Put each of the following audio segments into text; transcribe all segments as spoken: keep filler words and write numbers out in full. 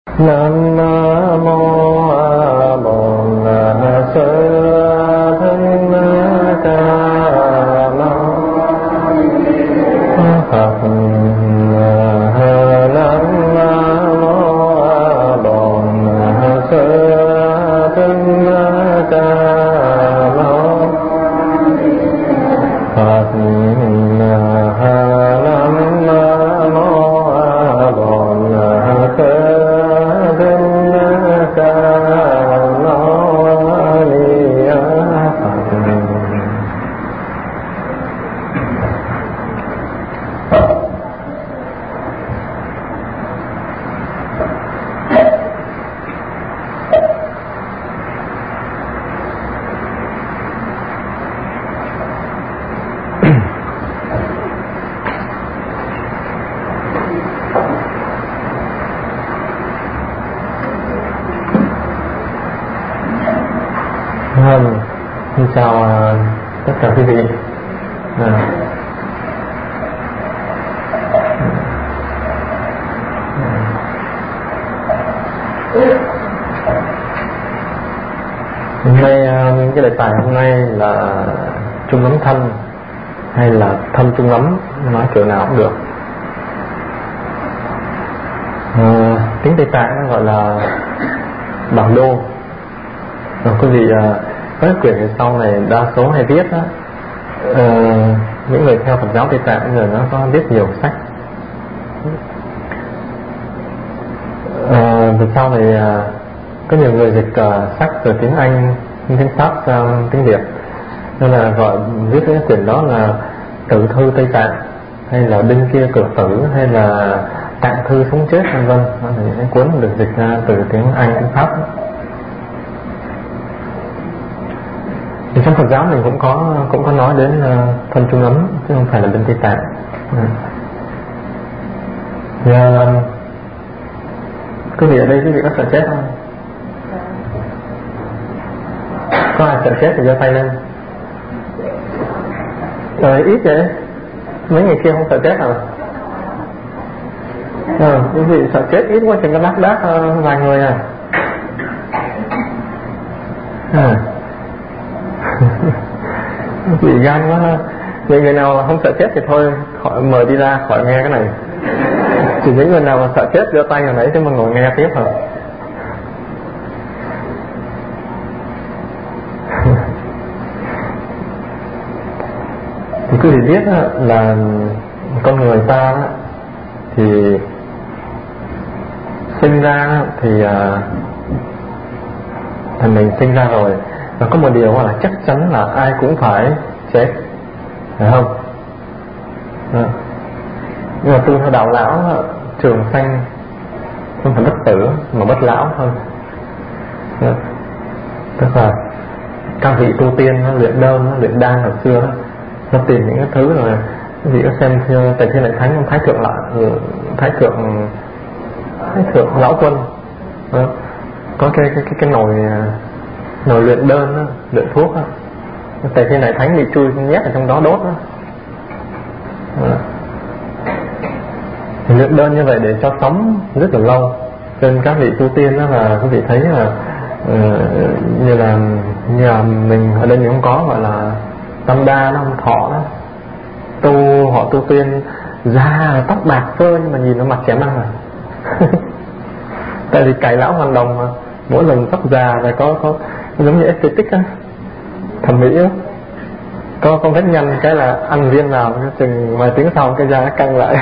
Nam mô A Bổn Sư Thích Ca Mâu Phật. Nam mô A Bổn Sư Thích Ca Mâu Phật. Xin chào uh, tất cả quý vị. À. Hôm nay uh, cái đề tài hôm nay là chung lắm thân hay là thân chung lắm, nói kiểu nào cũng được. Uh, tiếng Tây Tạng gọi là bản đô. Rồi quý vị uh, các quyển sau này đa số hay viết á, uh, những người theo Phật giáo Tây Tạng rồi nó có viết nhiều sách. Uh, từ sau này uh, có nhiều người dịch uh, sách từ tiếng Anh, tiếng Pháp sang tiếng Việt, nên là gọi viết cái quyển đó là Tử Thư Tây Tạng, hay là Đinh Kia Cửa Tử, hay là Tạng Thư Sống Chết, vân vân. Những cái cuốn được dịch ra từ tiếng Anh, tiếng Pháp. Thì trong Phật giáo mình cũng có cũng có nói đến uh, thân chung lắm, chứ không phải là bên Tây Tạng. Ừ. Thì, uh, quý vị ở đây quý vị có sợ chết không? Có ai sợ chết thì giơ tay lên. Rồi ít vậy, mấy người kia không sợ chết hả? Ừ, quý vị sợ chết ít quá, chừng có lác đác uh, vài người à. À. Bị gan quá. Những người nào không sợ chết thì thôi khỏi mời đi ra khỏi nghe cái này. Chỉ những người nào mà sợ chết giơ tay hồi nãy chứ mà ngồi nghe tiếp hả? Thì quý vị biết là con người ta thì sinh ra thì thì mình sinh ra rồi, và có một điều là chắc chắn là ai cũng phải chết, phải không? Đó. Nhưng mà tu theo đạo lão, trường sanh không phải bất tử mà bất lão thôi. Đó. Tức là các vị tu tiên nó luyện đơn, nó luyện đan hồi xưa đó, nó tìm những cái thứ rồi quý vị có xem Tại Thiên Đại Thánh, Thái Thượng lại Thái Thượng Thái Thượng Lão Quân đó. Có cái cái cái cái nồi nồi luyện đơn đó, luyện thuốc đó. Tại Thiên Đại Thánh bị chui nhét ở trong đó đốt đó. Đó. Thì luyện đơn như vậy để cho sống rất là lâu. Cho nên các vị tu tiên đó là quý vị thấy là uh, như là như là mình ở đây mình không có gọi là tâm đa, nó không thọ đó. Tu họ tu tiên da tóc bạc phơ nhưng mà nhìn nó mặt trẻ măng à. Tại vì cải lão hoàn đồng mà, mỗi lần tóc già và có có giống như aesthetic á, thẩm mỹ á, có con vết nhăn cái là ăn viên nào chừng vài tiếng sau cái da nó căng lại.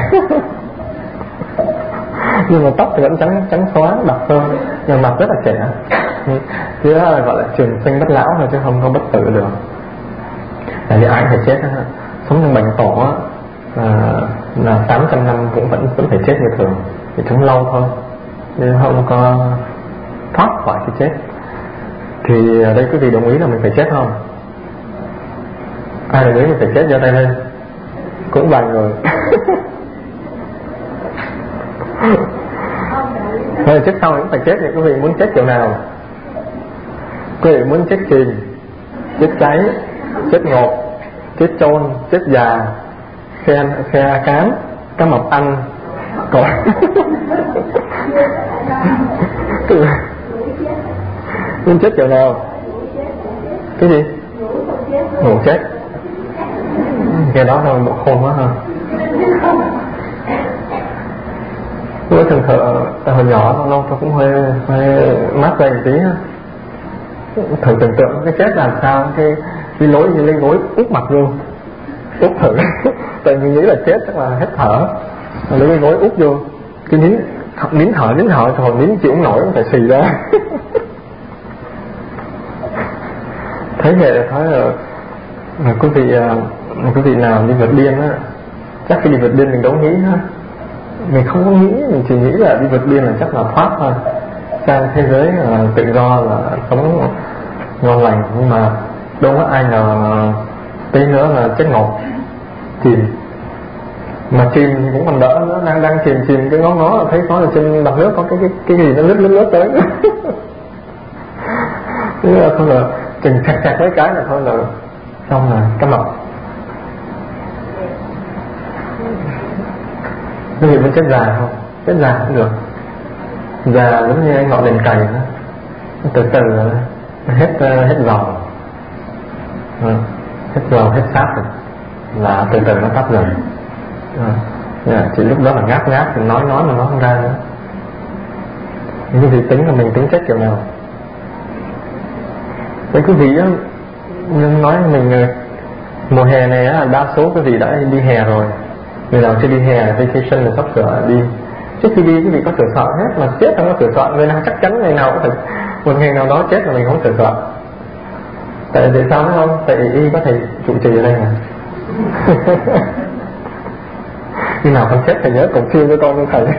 Nhưng mà tóc thì vẫn trắng trắng xóa bạc phơ, nhưng mặt rất là trẻ. Chứ là gọi là trường sinh bất lão thôi, chứ không có bất tử được. Tại vì ai phải chết á, sống trong bệnh tổ á, là, là tám trăm năm cũng vẫn vẫn phải chết như thường, thì sống lâu thôi, nên không có thoát khỏi cái chết. Thì ở đây quý vị đồng ý là mình phải chết không? Ai đồng ý mình phải chết giơ tay lên. Cũng vài người. Thôi chết sau cũng phải chết, thì quý vị muốn chết kiểu nào? Quý vị muốn chết chìm, chết cháy, chết ngột, chết chôn, chết già, xe, xe cán, cá mập ăn, còn Muốn chết kiểu nào? Cái gì? Ngủ chết. Cái đó là bộ khôn quá ha. Tôi thường thở từ hồi nhỏ lâu lâu tôi cũng hơi hơi mát dày một tí ha. Thử tưởng tượng cái chết làm sao, cái cái lối như lấy gối úp mặt vô, úp thử. Tại vì nghĩ là chết chắc là hết thở, lấy cái gối úp vô, cái nín nín thở nín thở rồi nín chịu không nổi, phải xì ra. Thấy vậy là thấy là quý vị quý vị nào đi vượt biên á, chắc khi đi vượt biên mình đâu nghĩ ha, mình không có nghĩ, mình chỉ nghĩ là đi vượt biên là chắc là thoát thôi, sang thế giới là tự do, là sống ngon lành, nhưng mà đâu có ai nào tí nữa là chết ngột, chìm. Mà chìm thì cũng còn đỡ nữa, đang đang chìm chìm cái ngó ngó thấy có là trên mặt nước có cái cái cái gì nó lướt lướt lướt tới. Thế là thôi là chừng chặt chặt mấy cái là thôi là xong là cắm mặt. Quý vị muốn chết già không? Chết già cũng được. Già giống như ngọn đèn cày đó, từ từ hết hết dầu, hết dầu hết sáp rồi là từ từ nó tắt dần. Yeah, chỉ lúc đó là ngáp ngáp thì nói nói mà nói không ra nữa. Những gì tính là mình tính chết kiểu nào? Với quý vị á, nói mình mùa hè này á, đa số quý vị đã đi hè rồi. Người nào chưa đi hè, vacation là sắp sửa đi. Trước khi đi quý vị có sửa soạn hết, mà chết không có sửa soạn. Người nào chắc chắn ngày nào cũng phải, một ngày nào đó chết là mình không sửa soạn. Tại vì sao không? Tại y có thầy trụ trì ở đây mà. Khi nào con chết thầy nhớ cổng chiêu cho con với thầy.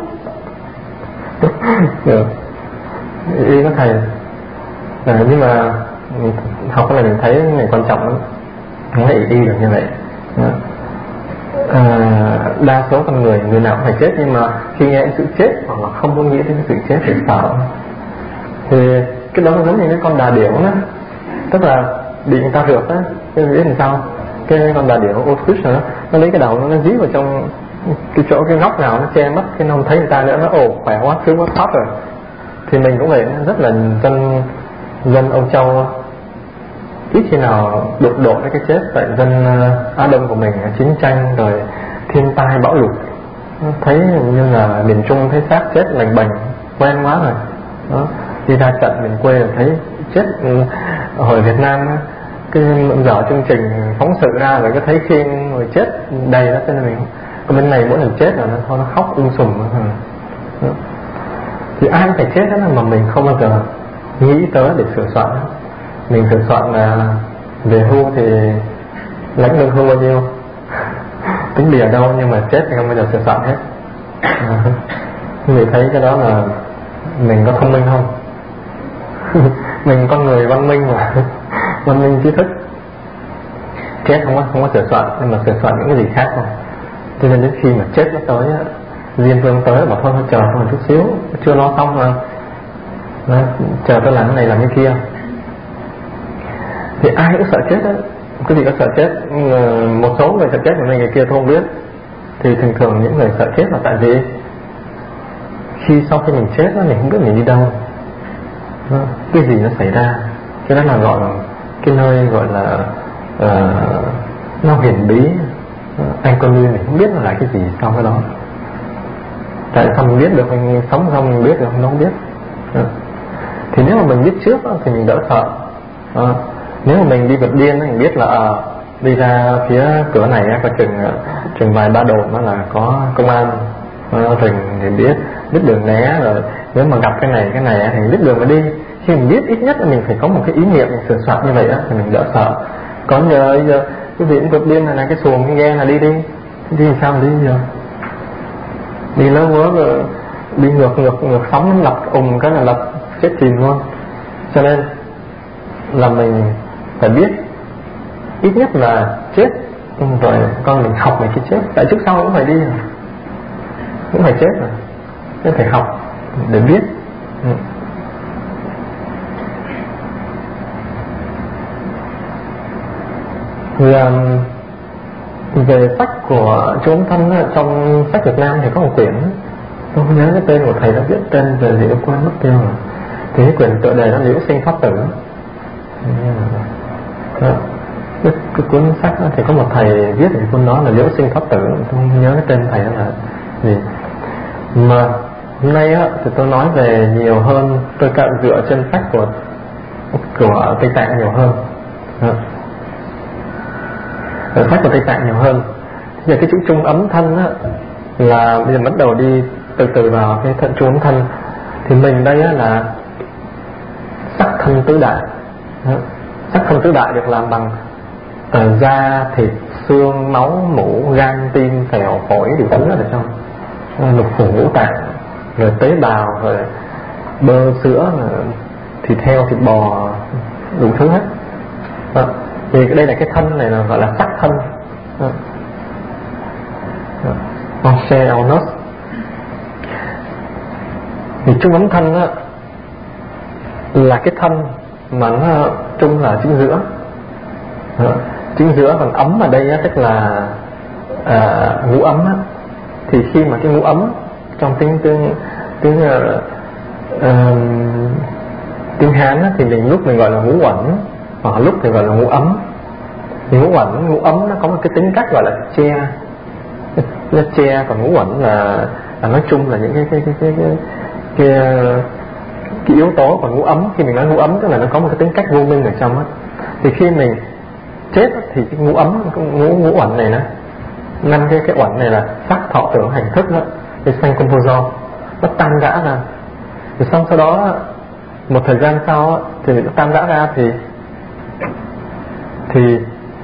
Được. Y có thầy à, nhưng mà học cái này mình thấy này quan trọng lắm, không thể y được như vậy. À, đa số con người người nào cũng phải chết, nhưng mà khi nghe sự chết hoặc là không có nghĩ đến sự chết thì sợ. Thì cái đó nó giống như cái con đà điểu đó, tức là bị người ta rượt á, cái biết làm sao, cái con đà điểu Ostrich đó, nó lấy cái đầu nó, nó dí vào trong cái chỗ cái góc nào nó che mất, cái nó không thấy người ta nữa, nó ồ khỏe quá, sướng quá, thoát rồi. Thì mình cũng vậy, rất là dân dân Âu Châu ít khi nào đột độ với cái chết. Tại dân Á Đông của mình chiến tranh rồi thiên tai bão lụt, thấy như là miền Trung thấy xác chết lành bành quen quá rồi đó. Đi ra trận miền quê là thấy chết. Hồi Việt Nam cái dở chương trình phóng sự ra rồi có thấy khiên người chết đầy đó, cho nên mình còn bên này mỗi lần chết là nó thôi nó khóc um sùm đó. Thì ai phải chết đó mà mình không bao giờ nghĩ tới để sửa soạn. Mình sửa soạn là về hưu thì lãnh lương hưu bao nhiêu, tính bìa đâu, nhưng mà chết thì không bao giờ sửa soạn hết. À, người thấy cái đó là mình có thông minh không? Mình con người văn minh mà, văn minh trí thức. Chết không có không có sửa soạn, nhưng mà sửa soạn những cái gì khác không. Cho nên đến khi mà chết nó tới á, Diêm Vương tới bảo thôi thôi chờ thôi một chút xíu, chưa lo xong mà đó, chờ tôi làm cái này làm cái kia. Thì ai cũng sợ chết á. Quý vị có sợ chết? Một số người sợ chết của mình, người kia tôi không biết. Thì thường thường những người sợ chết là tại vì khi sau khi mình chết đó, mình không biết mình đi đâu, cái gì nó xảy ra. Cái đó là gọi là cái nơi gọi là uh, nó huyền bí. Anh con nuôi mình không biết nó là cái gì sau cái đó. Tại sao mình biết được? Mình sống xong mình biết được, không, không biết. À. Thì nếu mà mình biết trước đó, thì mình đỡ sợ. À. Nếu mà mình đi vượt biên mình biết là à, đi ra phía cửa này có chừng chừng vài ba đồn đó là có công an à, rừng thì biết biết đường né, rồi nếu mà gặp cái này cái này thì biết đường mà đi. Khi mình biết ít nhất là mình phải có một cái ý niệm mình sửa soạn như vậy đó, thì mình đỡ sợ. Còn giờ giờ cái việc vượt biên này là cái xuồng cái ghe là đi đi đi làm sao mà đi giờ đi lớn quá rồi đi ngược ngược ngược sóng nó lật ùng cái là lật chết chìm luôn. Cho nên là mình phải biết ít nhất là chết rồi con mình học về cái chết. Tại trước sau cũng phải đi rồi, cũng phải chết rồi, nên phải học để biết. Ừ. Thì um, về sách của chúng thân trong sách Việt Nam thì có một quyển tôi không nhớ cái tên của thầy đã viết tên về Liễu quên mất tiêu rồi. Thì cái quyển tựa đề nó Liễu Sinh Pháp Tử. Đó. Cái, cái cuốn sách đó thì có một thầy viết về cuốn đó là Liễu Sinh Pháp Tử, tôi không nhớ cái tên thầy đó là gì. Mà hôm nay á thì tôi nói về nhiều hơn, tôi cạn dựa trên sách của của Tây Tạng nhiều hơn. Đó. Ở sách của Tây Tạng nhiều hơn. Bây giờ cái chữ trung ấm thân á là bây giờ bắt đầu đi từ từ vào cái thận trung ấm thân. Thì mình đây á là sắc thân tứ đại. Đó. Sắc thân tứ đại được làm bằng uh, da, thịt, xương, máu, mũ, gan, tim, phèo, phổi đều thứ ở trong uh, lục phủ ngũ tạng, rồi tế bào, rồi bơ, sữa, thịt heo, thịt bò, đủ thứ hết. Đó. Thì đây là cái thân này là gọi là sắc thân. Onse Onus. Thì trung ấm thân á là cái thân mà nó trung là chính giữa. Đó. Chính giữa, còn ấm ở đây á, tức là à, ngũ ấm á. Thì khi mà cái ngũ ấm trong tiếng tiếng tiếng uh, uh, tiếng Hán á, thì mình lúc mình gọi là ngũ uẩn, hoặc lúc thì gọi là ngũ ấm. Thì ngũ uẩn, ngũ ấm nó có một cái tính cách gọi là che, nó che, còn ngũ uẩn là, là nói chung là những cái cái cái cái cái, cái, cái yếu tố. Còn ngũ ấm, khi mình nói ngũ ấm tức là nó có một cái tính cách vô minh ở trong á. Thì khi mình chết thì cái ngũ ấm, ngũ ngũ uẩn này nó năm cái cái uẩn này là sắc, thọ, tưởng, hành, thức đó, cái sanh composo, nó tan rã ra. Rồi xong sau đó một thời gian sau thì nó tan rã ra thì thì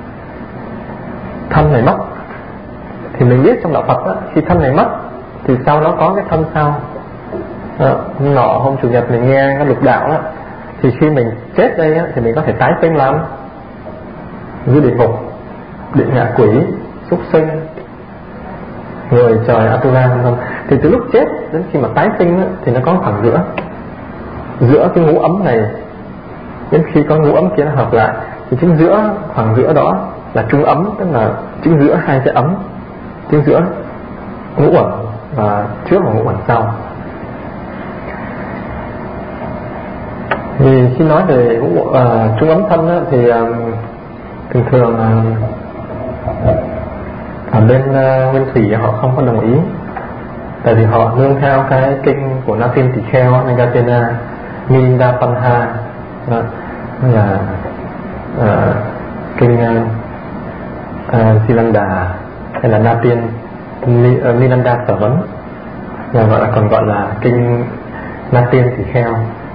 thân này mất. Thì mình biết trong đạo Phật đó, khi thân này mất thì sau đó có cái thân sau. Đó, nọ hôm chủ nhật mình nghe cái lục đạo đó, thì khi mình chết đây á, thì mình có thể tái sinh làm dưới địa ngục, địa ngạ quỷ, súc sinh, người trời, Atula vân vân. Thì từ lúc chết đến khi mà tái sinh á, thì nó có khoảng giữa giữa cái ngũ ấm này, đến khi có ngũ ấm kia nó hợp lại thì chính giữa, khoảng giữa đó là trung ấm, tức là chính giữa hai cái ấm, chính giữa ngũ uẩn và trước và ngũ uẩn sau. Thì khi nói về ngũ, uh, trung ấm thân á, thì uh, thường thường uh, ở bên uh, Nguyên Thủy họ không có đồng ý, tại vì họ nương theo cái kinh của Na Tiên Tỳ Kheo, Nagatena Milinda Panha, đó là uh, kinh uh, uh, Silanda hay là Na Tiên uh, Milanda Sở Vấn, là gọi là còn gọi là kinh Na Tiên Tỳ Kheo.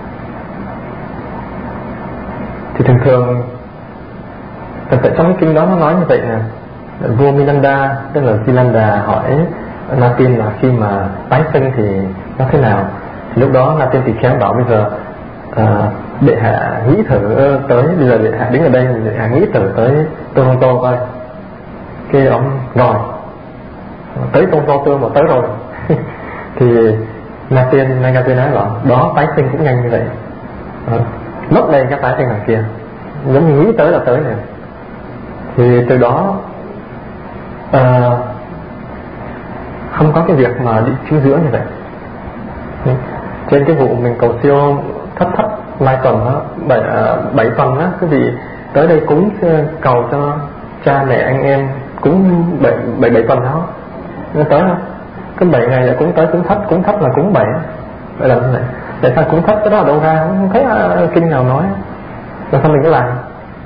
Thì thường thường tại trong cái kinh đó nó nói như vậy nè, vua Milanda tức là Silanda hỏi Na Tiên là khi mà tái sinh thì nó thế nào. Thì lúc đó Na Tiên Tỳ Kheo bảo bây giờ à, đệ hạ nghĩ thử tới, bây giờ đệ hạ đứng ở đây, đệ hạ nghĩ thử tới Toronto coi. Cái ông rồi tới Toronto tôi mà tới rồi. Thì Na Tiên Nagatena nói bảo đó tái sinh cũng nhanh như vậy. Đó. Mất đây cái tái sinh đằng kia, giống như nghĩ tới là tới này. Thì từ đó à, không có cái việc mà đi chính giữa như vậy. Trên cái vụ mình cầu siêu thất thất lai tuần đó, bảy, bảy tuần đó, quý vị tới đây cúng cầu cho cha mẹ anh em, cúng bảy bảy, bảy tuần đó, nó tới không? Cái bảy ngày là cúng tới cúng thất, cúng thất là cúng bảy, vậy là như vậy. Tại sao cúng thất cái đó ở đâu ra, không thấy kinh nào nói, làm sao mình cứ làm.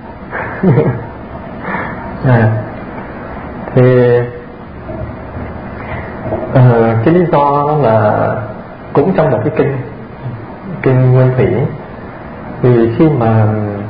À, thì uh, cái lý do là cũng trong một cái kinh kinh Nguyên Thủy, thì khi mà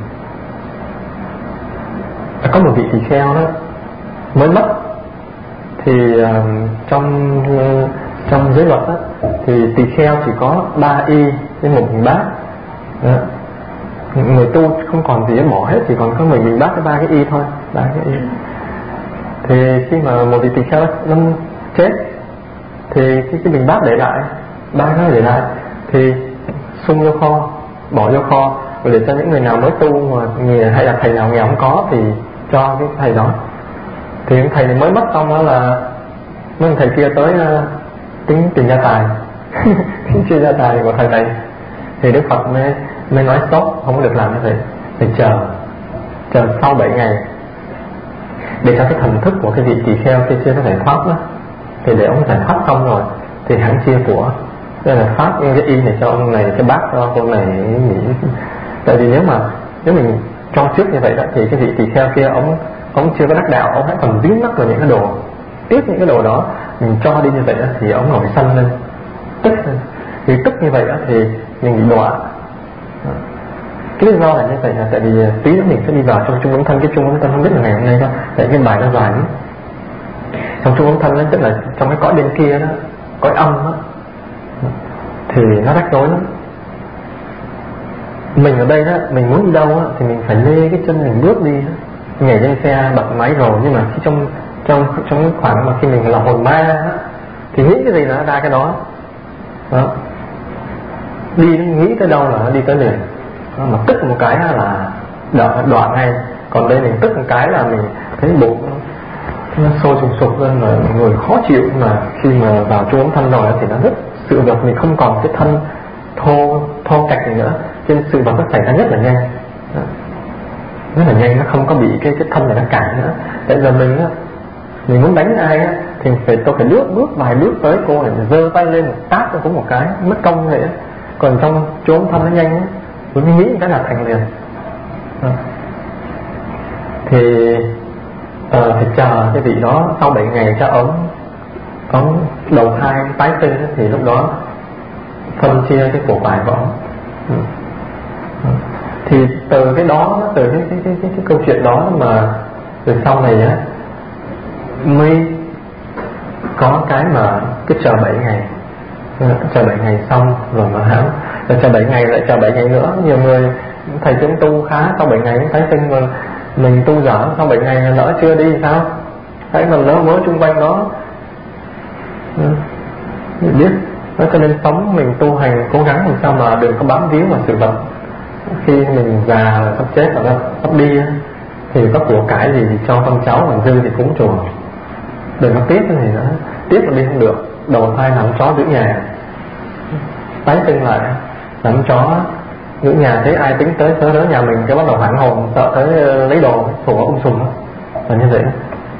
có một vị tỳ kheo đó mới mất thì uh, trong uh, trong giới luật đó, thì tỳ kheo chỉ có ba y với một bình bát. Đó. Người tu không còn gì để bỏ hết, chỉ còn có mình bình bát với ba cái y thôi, ba cái y. Thì khi mà một vị tỳ kheo nó chết thì cái, cái bình bát để lại, ba cái để lại thì xung vô kho, bỏ vô kho, rồi để cho những người nào mới tu mà nghèo, hay là thầy nào nghèo không có thì cho cái thầy đó. Thì thầy này mới mất xong đó là mấy thầy kia tới uh, tính tìm gia tài, chưa ra tài của thằng này. Thì Đức Phật mới mới nói stop, không được làm như vậy, phải chờ chờ sau bảy ngày để cho cái thần thức của cái vị tỳ kheo kia chưa có giải thoát đó. Thì để ông giải thoát xong rồi thì hãng chia của, đây là phát cái y này cho ông này, cái bác cho ông này nghỉ. Tại vì nếu mà nếu mình cho trước như vậy đó thì cái vị tỳ kheo kia ông ông chưa có đắc đạo, ông hãy còn dính mắc vào những cái đồ, tiếc những cái đồ đó, mình cho đi như vậy đó, thì ông nổi sân lên, tức lên. Thì tức như vậy đó thì mình bị đọa. Cái lý do là như vậy là tại vì tí nữa mình sẽ đi vào trong trung ấm thân. Cái trung ấm thân không biết là ngày hôm nay đâu, tại cái bài nó dài lắm. Trong trung ấm thân đó, tức là trong cái cõi bên kia đó, cõi âm đó, thì nó rắc rối lắm. Mình ở đây đó, mình muốn đi đâu đó, thì mình phải lê cái chân mình bước đi đó. Nhảy lên xe bật máy rồi, nhưng mà khi trong trong trong cái khoảng mà khi mình là hồn ma đó, thì nghĩ cái gì là nó ra cái đó. Đó, đi nghĩ tới đâu là nó đi tới liền. Đó, mà tức một cái là đoạn, đoạn ngay. Còn đây mình tức một cái là mình thấy bụng nó sôi sùng sục lên, rồi người khó chịu. Mà khi mà vào trung ấm thân rồi thì nó rất sự vật mình không còn cái thân thô thô cạch gì nữa, cho nên sự vật nó xảy ra rất là nhanh. Đó, rất là nhanh, nó không có bị cái cái thân này nó cản nữa. Tại giờ mình á, mình muốn đánh ai á thì phải tôi phải bước bước vài bước tới cô này, giơ tay lên một tát cho cũng một cái mất công vậy á. Còn trong trốn thân nó nhanh á, mình nghĩ cái là thành liền. Đó. Thì uh, phải chờ cái vị đó sau bảy ngày cho ống ống đầu thai tái sinh, thì lúc đó phân chia cái của bài của ống. Ừ. Thì từ cái đó, từ cái cái cái cái, cái câu chuyện đó mà từ sau này á mới có cái mà cứ chờ bảy ngày, chờ bảy ngày xong rồi mà hãng rồi chờ bảy ngày lại chờ bảy ngày nữa. Nhiều người thầy chúng tu khá, sau bảy ngày cũng tái sinh, mà mình tu dở sau bảy ngày lỡ chưa đi sao, hãy mà lỡ mới chung quanh đó. Ừ. Mình biết nó, cho nên sống mình tu hành cố gắng làm sao mà đừng có bám víu vào sự vật. Khi mình già rồi sắp chết rồi, sắp đi thì có của cải gì thì cho con cháu, còn dư thì cúng chùa, đừng có tiếc cái gì nữa. Tiếc là đi không được. Đầu thai làm chó giữ nhà, tái sinh lại làm chó giữ nhà, thấy ai tính tới tới nhà mình cái bắt đầu hoảng hồn, sợ tới lấy đồ sổ um sùm đó. Là như vậy đó.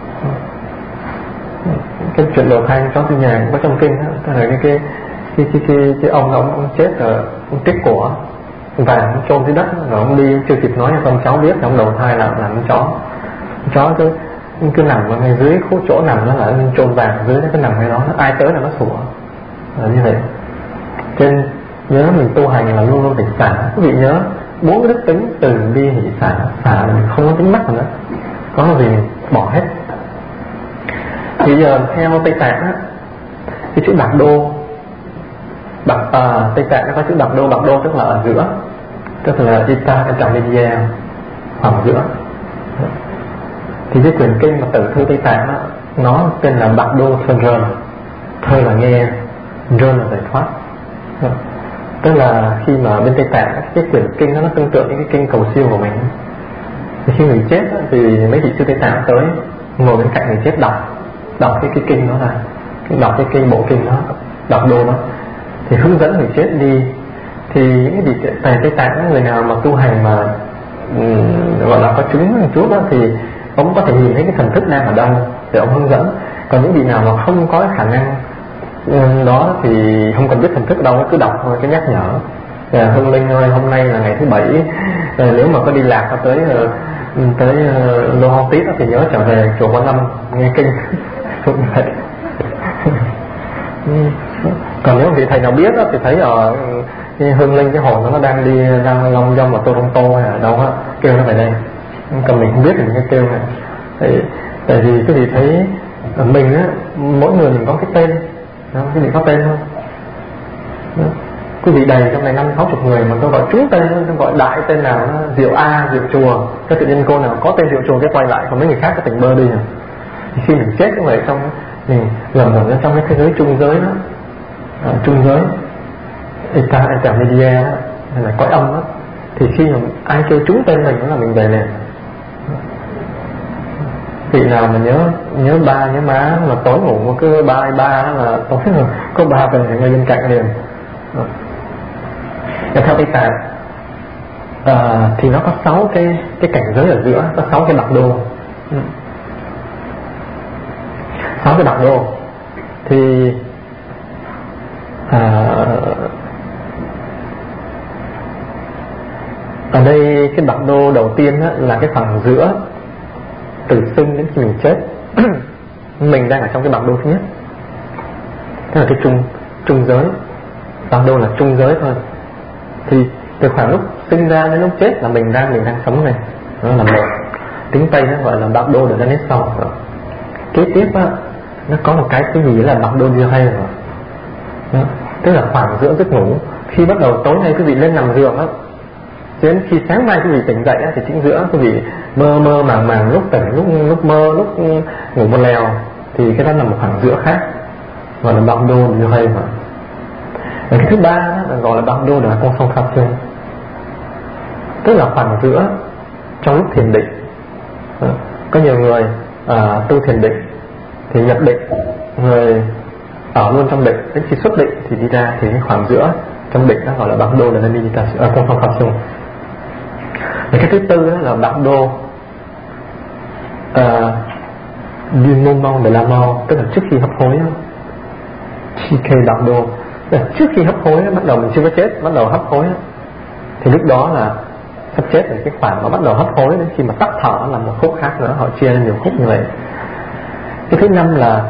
Cái chuyện đầu thai chó giữ nhà có trong kinh đó. Tức là cái cái cái cái cái, cái ông ông, ông chết rồi, ông tiếc của vàng ông chôn dưới đất, rồi ông đi chưa kịp nói cho con cháu biết, ông đầu thai là làm con chó. Chó cứ cứ nằm ở ngay dưới khu chỗ nằm nó là chôn vàng dưới, nó cứ nằm ngay đó, ai tới là nó sủa. Là như vậy. Trên nhớ mình tu hành là luôn luôn phải xả. Quý vị nhớ bốn cái đức tính từ bi hỷ xả, xả là mình không có tính mắc nữa, có gì mình bỏ hết. Thì giờ theo Tây Tạng á, cái chữ Bạc Đô, Bạc à, Tây Tạng nó có chữ Bạc Đô. Bạc Đô tức là ở giữa, tức là Ita Intermedia, ở giữa. Thì cái quyển kinh mà Tử Thư Tây Tạng đó, nó tên là Bạc Đô Thơ Rơn. Thơ là nghe, rơn là giải thoát. Tức là khi mà bên Tây Tạng cái quyển kinh đó, nó tương tự những cái kinh cầu siêu của mình. Thì khi người chết đó, thì mấy vị sư Tây Tạng tới ngồi bên cạnh người chết đọc đọc cái, cái kinh đó ra, đọc cái kinh bộ kinh đó, đọc đô đó, thì hướng dẫn người chết đi. Thì những cái vị thầy Tây Tạng, người nào mà tu hành mà um, gọi là có chứng một chút đó, thì ông có thể nhìn thấy cái thần thức đang ở đâu để ông hướng dẫn. Còn những vị nào mà không có khả năng um, đó thì không cần biết thần thức ở đâu, cứ đọc thôi, cái nhắc nhở. À, Hương Linh ơi, hôm nay là ngày thứ bảy, à, nếu mà có đi lạc tới tới uh, Lô Hong Tít thì nhớ trở về chùa Quan Lâm nghe kinh. Cũng vậy. Còn nếu vị thầy nào biết đó, thì thấy ở Hương Linh cái hồn nó đang đi ra Long Dông và Toronto hay ở đâu á, kêu nó về đây. Còn mình không biết thì mình cứ kêu này. Tại, tại vì cái gì thấy ở mình á, mỗi người mình có cái tên, cái gì có tên thôi. Quý vị đầy trong này năm sáu chục người mà tôi gọi trúng tên, tôi gọi đại tên nào nó Diệu A, Diệu Chùa, cái tự nhiên cô nào có tên Diệu Chùa cái quay lại, còn mấy người khác có tỉnh bơ đi. Thì khi mình chết cũng vậy, xong mình lầm lầm trong cái thế giới trung giới đó, à, trung giới Eta Intermedia đó, hay là cõi âm đó, thì khi mà ai kêu trúng tên mình đó là mình về liền. Vị nào mà nhớ nhớ ba nhớ má mà tối ngủ mà cứ ba ai ba đó là tối rồi có ba về người bên cạnh liền. Theo Tây Tạng à, thì nó có sáu cái cái cảnh giới ở giữa, có sáu cái bậc đô, sáu cái bậc đô. Thì à, ở đây cái bậc đô đầu tiên á, là cái khoảng giữa từ sinh đến khi mình chết. Mình đang ở trong cái bậc đô thứ nhất, tức là cái trung trung giới. Bậc đô là trung giới thôi. Thì từ khoảng lúc sinh ra đến lúc chết là mình đang mình đang sống này, đó là một. Tiếng Tây nó gọi là bậc đô để ra đến sau. Kế tiếp á, nó có một cái cái gì là bậc đô dư hay rồi. Đó. Tức là khoảng giữa giấc ngủ, khi bắt đầu tối nay quý vị lên nằm giường á, đến khi sáng mai quý vị tỉnh dậy á, thì chính giữa quý vị mơ mơ màng màng, lúc tỉnh lúc lúc mơ lúc ngủ một lèo, thì cái đó là một khoảng giữa khác, gọi là bậc đô dư hay mà. Và cái thứ ba đó là gọi là bậc đô là concentration, tức là khoảng giữa trong lúc thiền định. Có nhiều người à, tu thiền định thì nhập định, người ở luôn trong định, đến khi xuất định thì đi ra, thì cái khoảng giữa trong định đó gọi là bậc đô là meditation, à, concentration. Và cái thứ tư đó là bậc đô à, du moment de la mort, tức là trước khi hấp hối. Chi kê bậc đô, tức là trước khi hấp hối bắt đầu mình chưa có chết, bắt đầu hấp hối thì lúc đó là sắp chết. Rồi cái khoảng mà bắt đầu hấp hối đến khi mà tắt thở là một khúc khác nữa, họ chia ra nhiều khúc như vậy. Cái thứ năm là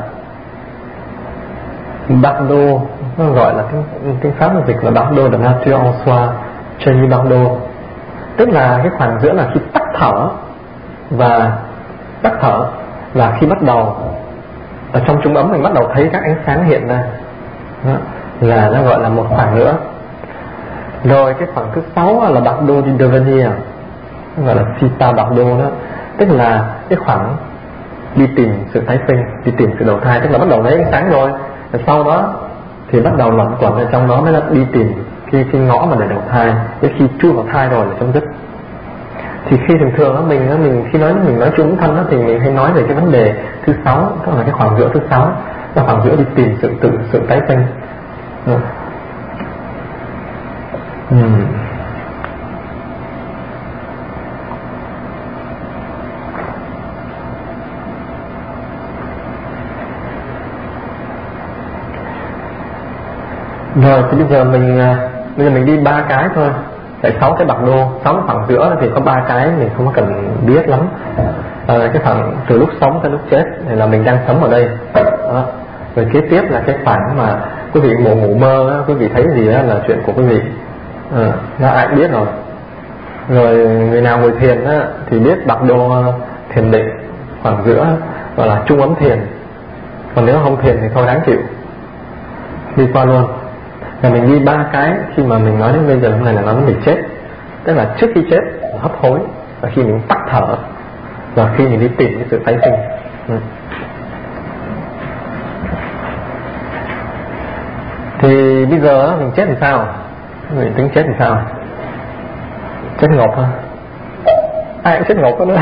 bậc đô, nó gọi là tiếng, tiếng Pháp là dịch là bậc đô de nature en soi, trên như bậc đô, tức là cái khoảng giữa là khi tắt thở, và tắt thở là khi bắt đầu ở trong trung ấm mình bắt đầu thấy các ánh sáng hiện ra. Đó, là nó gọi là một khoảng nữa. Rồi cái khoảng thứ sáu là bậc đô di devenir, gọi là sita bậc đô đó, tức là cái khoảng đi tìm sự tái sinh, đi tìm sự đầu thai, tức là bắt đầu thấy ánh sáng rồi, rồi sau đó thì bắt đầu luẩn quẩn ở trong đó mới là đi tìm cái, cái ngõ mà để đầu thai. Cái khi chui vào thai rồi là chấm dứt. Thì khi thường thường đó, mình mình khi nói mình nói chung thân đó, thì mình hay nói về cái vấn đề thứ sáu, tức là cái khoảng giữa thứ sáu, là khoảng giữa đi tìm sự tự sự tái sinh. Ừ. Ừ. Rồi thì bây giờ mình bây giờ mình đi ba cái thôi, tại sáu cái bậc đô, sáu cái khoảng giữa thì có ba cái mình không có cần biết lắm. À, cái khoảng từ lúc sống tới lúc chết thì là mình đang sống ở đây. Đó. Rồi kế tiếp là cái khoảng mà quý vị ngủ ngủ mơ, quý vị thấy gì đó là chuyện của quý vị, à, nó ai cũng biết rồi. Rồi người nào ngồi thiền á, thì biết bậc đô thiền định, khoảng giữa gọi là trung ấm thiền. Còn nếu không thiền thì thôi đáng chịu, đi qua luôn. Và mình đi ba cái khi mà mình nói đến bây giờ hôm nay là nói đến việc chết, tức là trước khi chết hấp hối, và khi mình tắt thở, và khi mình đi tìm cái sự tái sinh. Ừ. Thì bây giờ mình chết thì sao? Mình tính chết thì sao? Chết ngộp ha? Ai cũng chết ngộp đó nữa.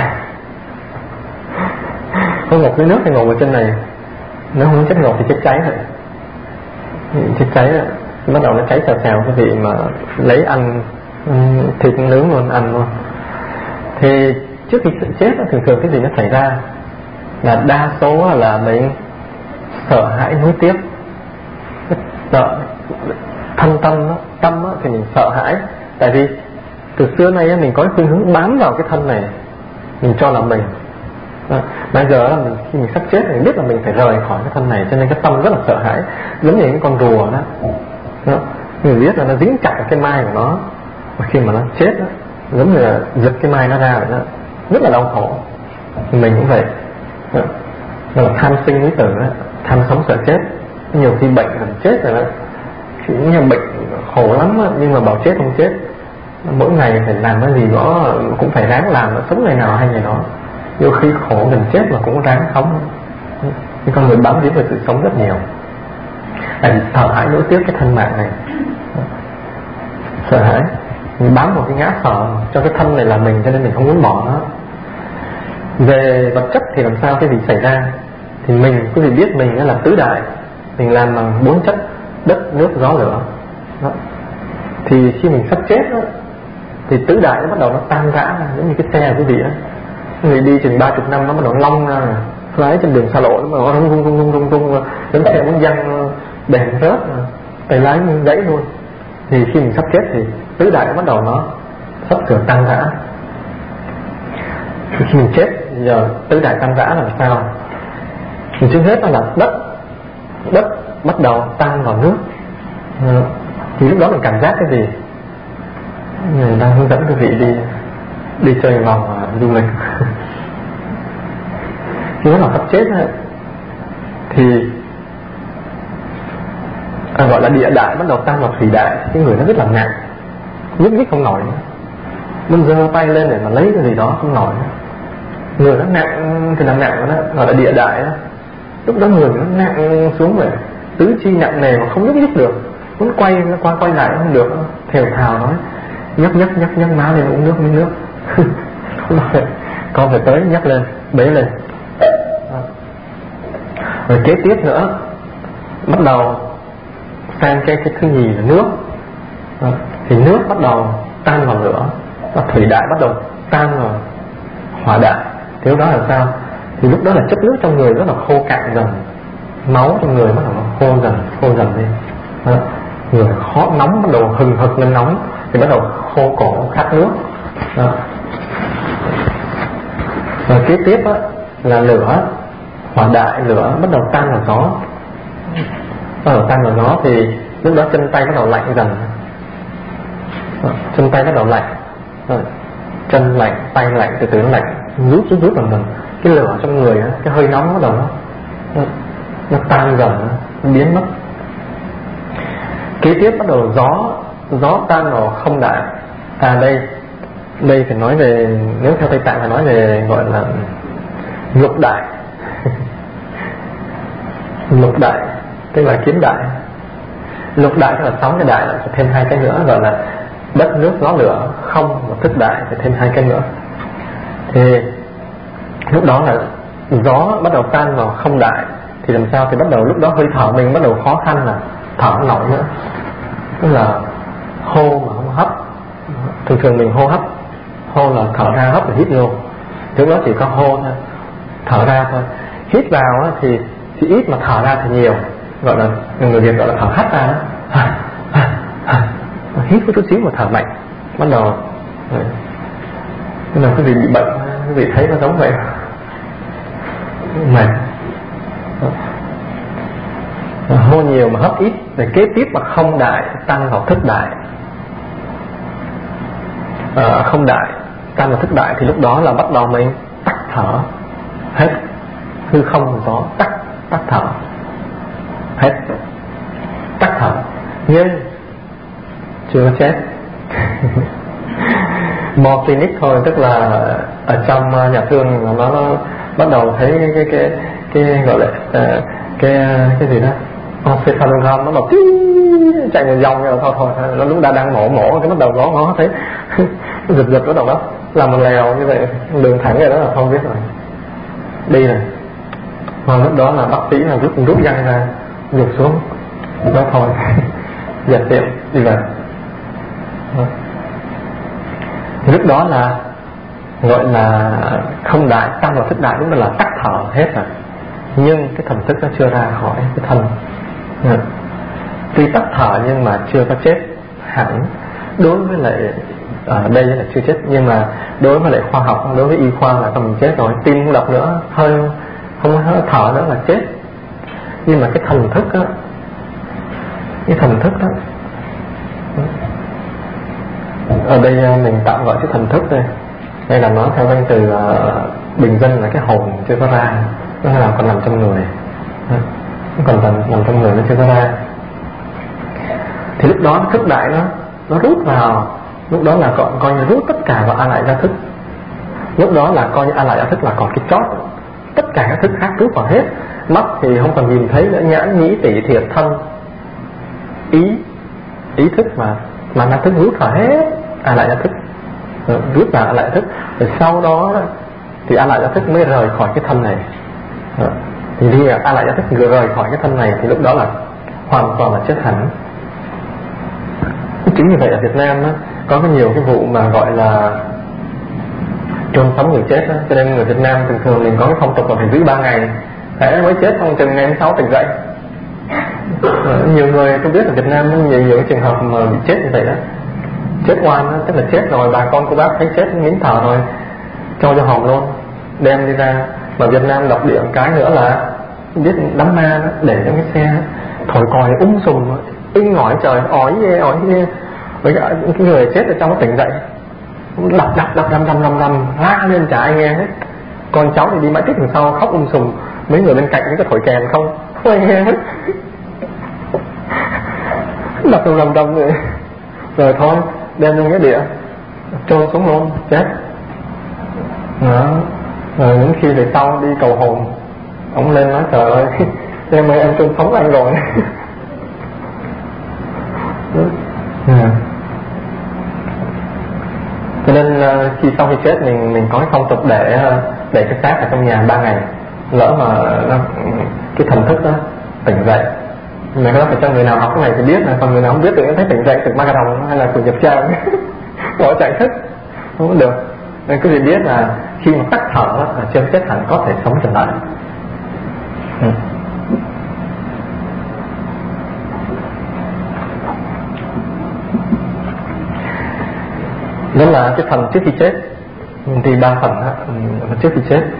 Có ngộp dưới nước hay ngộp ở trên này? Nếu không chết ngộp thì chết cháy thôi. Chết cháy đó, bắt đầu nó cháy xèo xèo, cái vị mà lấy ăn thịt nướng luôn, ăn luôn. Thì trước khi chết đó, thường thường cái gì nó xảy ra là đa số là mình sợ hãi nuối tiếc, sợ thân tâm đó, tâm đó, thì mình sợ hãi. Tại vì từ xưa nay mình có cái khuynh hướng bám vào cái thân này, mình cho là mình. À, bây giờ mình, khi mình sắp chết mình biết là mình phải rời khỏi cái thân này, cho nên cái tâm rất là sợ hãi, giống như những con rùa đó. Đó, mình biết là nó dính chặt cái mai của nó, và khi mà nó chết đó, giống như là giật cái mai nó ra vậy đó, rất là đau khổ. Mình cũng vậy. Đó, đó là tham sinh lý tử đó, tham sống sợ chết. Nhiều khi bệnh gần chết rồi đó, những nhà bệnh khổ lắm đó, nhưng mà bảo chết không chết, mỗi ngày phải làm cái gì đó cũng phải ráng làm, sống ngày nào hay ngày đó. Nhiều khi khổ gần chết mà cũng ráng sống. Nhưng con người bám víu về sự sống rất nhiều, tại vì sợ hãi nỗi tiếc cái thân mạng này, sợ hãi mình bám một cái ngã sợ cho cái thân này là mình, cho nên mình không muốn bỏ nó. Về vật chất thì làm sao cái gì xảy ra? Thì mình, quý vị biết mình là tứ đại, mình làm bằng bốn chất đất, nước, gió, lửa đó. Thì khi mình sắp chết đó, thì tứ đại nó bắt đầu nó tan rã, giống như cái xe của quý vị đó. Người đi chừng ba chục năm nó bắt đầu long ra, lái trên đường xa lộ nó rung rung rung rung rung rung, đến xe muốn văng đèn rớt, tay lái gãy luôn. Thì khi mình sắp chết thì tứ đại nó bắt đầu nó sắp sửa tan rã. Khi mình chết giờ tứ đại tan rã là làm sao? Thì trước hết là đất, đất bắt đầu tan vào nước. Thì lúc đó mình cảm giác cái gì? Mình đang hướng dẫn quý vị đi đi chơi vòng du lịch. Khi nó sắp chết ấy, thì à, gọi là địa đại bắt đầu tan vào thủy đại. Cái người nó rất là nặng, nhúc nhích không nổi nữa, muốn giơ tay lên để mà lấy cái gì đó không nổi nữa. Người nó nặng thì là nặng đó, gọi là địa đại đó. Lúc đó người nó nặng xuống rồi, tứ chi nặng nề mà không nhúc nhích được, muốn quay nó qua quay lại không được, thều thào nói nhấc nhấc nhấc nhấc má lên uống nước uống nước. Con phải tới nhấc lên bế lên. Rồi kế tiếp nữa bắt đầu sang cái cái thứ nhì là nước. Thì nước bắt đầu tan vào lửa, và thủy đại bắt đầu tan vào hỏa đại. Thì lúc đó là sao? Thì lúc đó là chất nước trong người rất là khô cạn dần, máu trong người bắt đầu khô dần khô dần lên. Đó. Người khó nóng bắt đầu hừng hực lên nóng thì bắt đầu khô cổ khát nước. Đó. Rồi kế tiếp á, là lửa, hỏa đại lửa bắt đầu tan vào gió. Bắt đầu tan vào gió thì lúc đó chân tay bắt đầu lạnh dần. Đó. Chân tay bắt đầu lạnh. Đó. Chân lạnh, tay lạnh, từ từ nó lạnh, rút rút rút dần dần. Cái lửa trong người á, cái hơi nóng bắt đầu nó nó, nó tan dần, nó biến mất. Kế tiếp bắt đầu gió, gió tan vào không đại. À đây, đây phải nói về, nếu theo Tây Tạng phải nói về gọi là lục đại. Lục đại tức là kiếm đại. Lục đại tức là sáu cái đại, phải thêm hai cái nữa, gọi là đất, nước, gió, lửa, không và thức đại, phải thêm hai cái nữa. Thì lúc đó là gió bắt đầu tan vào không đại. Thì làm sao? Thì bắt đầu lúc đó hơi thở mình bắt đầu khó khăn, là thở không nổi nữa, tức là hô mà không hấp. Thường thường mình hô hấp, hô là thở ra, hấp là hít vô. Lúc đó chỉ có hô thôi, thở ra thôi. Hít vào thì, thì ít mà thở ra thì nhiều, gọi là người Việt gọi là thở hắt ra đó. Hít có chút xíu mà thở mạnh, bắt đầu nên là quý vị bị bệnh, quý vị thấy nó giống vậy, mệt. Hô nhiều mà hấp ít. Để kế tiếp mà không đại tăng vào thức đại. À, không đại tăng vào thức đại thì lúc đó là bắt đầu mình tắt thở hết, hư không gió tắt, tắt thở hết, tắt thở. Nhưng chưa chết. More clinic thôi, tức là ở trong nhà thương nó, nó bắt đầu thấy cái cái cái, cái gọi là uh, cái cái gì đó, oxytocin nó bảo chạy một vòng rồi thôi thôi, nó lúc đã đang mổ mổ cái bắt đầu ngó ngó thấy giật giật ở đầu đó, làm một lèo như vậy, đường thẳng rồi đó là không biết rồi, đi này. Mà lúc đó là bác sĩ là rút rút răng ra, gục xuống, đó thôi, dẹp tiệm đi về. Lúc đó là gọi là không đại tăng vào thức đại, đúng là tắt thở hết rồi. Nhưng cái thần thức nó chưa ra khỏi cái thân. Tuy tắt thở nhưng mà chưa có chết hẳn. Đối với lại ở đây là chưa chết, nhưng mà đối với lại khoa học, đối với y khoa là mình chết rồi, tim không đập nữa, hơi không có thở nữa là chết. Nhưng mà cái thần thức á, cái thần thức đó, ở đây mình tạm gọi cái thần thức đây. Đây là nó theo danh từ uh, bình dân là cái hồn chưa có ra, nó là còn nằm trong người, nó còn nằm, nằm trong người, nó chưa có ra. Thì lúc đó thức đại nó nó rút vào, lúc đó là coi, coi như rút tất cả vào a lại gia thức. Lúc đó là coi như a lại gia thức là còn cái chót, tất cả các thức khác rút vào hết. Mắt thì không còn nhìn thấy nữa, nhãn nhĩ tỷ thiệt thân ý ý thức mà mà nó thức rút vào hết a lại gia thức, rút vào a lại thức. Rồi sau đó thì A Lại Gia Thức mới rời khỏi cái thân này. Thì khi A Lại Gia Thức rời khỏi cái thân này thì lúc đó là hoàn toàn là chết hẳn. Chính như vậy ở Việt Nam đó, có cái nhiều cái vụ mà gọi là chôn sống người chết đó. Cho nên người Việt Nam thường thường mình có cái phong tục là phải giữ ba ngày, thế mới chết xong chừng ngày hôm sau tỉnh dậy. Nhiều người tôi biết ở Việt Nam nhiều nhiều cái trường hợp mà bị chết như vậy đó, chết oan đó, tức là chết rồi bà con cô bác thấy chết nín thở rồi cho cho hòm luôn, đem đi ra. Mà Việt Nam độc địa một cái nữa là biết đám ma đó, để trong cái xe thổi còi ung sùm inh ngỏi trời, ói ghê ói ghê, với cả cái người chết ở trong nó tỉnh dậy đập đập đập đầm đầm đầm đầm la lên chả ai nghe hết. Con cháu thì đi mãi tích đằng sau khóc um sùm, mấy người bên cạnh những cái thổi kèn không không ai nghe hết, đập đầm đầm đầm rồi rồi thôi đem lên cái địa trôn xuống luôn chết đó. Rồi những khi về sau đi cầu hồn, ông lên nói trời ơi em ơi em trôn sống anh rồi. Yeah. Cho nên uh, khi sau khi chết mình mình có cái phong tục để uh, để cái xác ở trong nhà ba ngày, lỡ mà uh, cái thần thức đó tỉnh dậy, mình có phải cho người nào học cái này thì biết, còn người nào không biết thì thấy tỉnh dậy từ ma cà rồng hay là của nhập trang bỏ chạy thức không có được. Nên cứ biết là khi mà tắt thở ở trên chết hẳn có thể sống trở lại. Ừ. Đó là cái phần trước khi chết. Thì ba phần đó, trước khi chết